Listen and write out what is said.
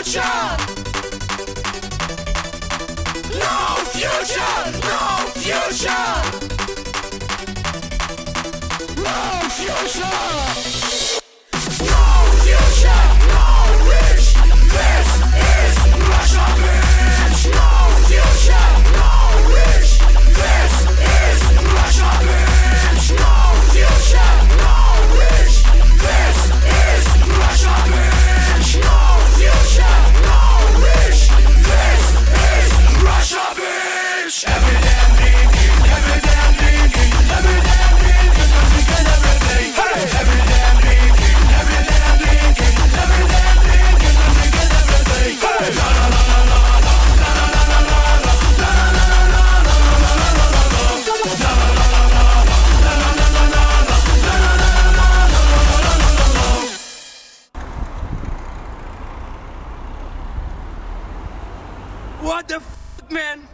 future. No future. No future. No future. No future. No wish. This is Russia, bitch. No future. No wish. This is Russia, bitch. No future. No wish. This is Russia, bitch. No future. No wish. This is Russia, bitch. Every damn day, every damn day, every damn day, every day. Hey, every damn day, every damn day, every damn day, every day. Hey, la la la la la la la la la la la What the f***, man?